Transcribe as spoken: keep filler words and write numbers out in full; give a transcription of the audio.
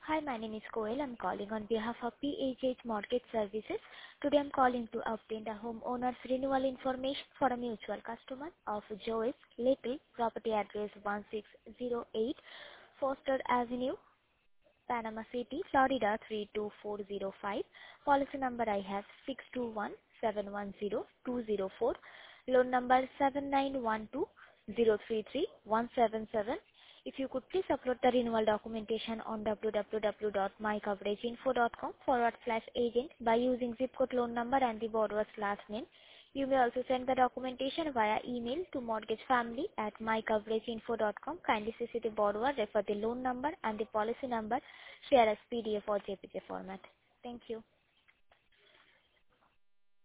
Hi, my name is Koel. I'm calling on behalf of P H H Mortgage Services. Today I'm calling to obtain the homeowner's renewal information for a mutual customer of Joyce Little, property address one six zero eight Foster Avenue, Panama City, Florida three two four zero five. Policy number I have six two one seven one zero two zero four. Loan number seven nine one two zero three three one seven seven. If you could please upload the renewal documentation on w w w dot my coverage info dot com forward slash agent by using zip code, loan number and the borrower's last name. You may also send the documentation via email to mortgagefamily at my coverage info dot com. Kindly C C the borrower, refer the loan number and the policy number, share as P D F or J P G format. Thank you.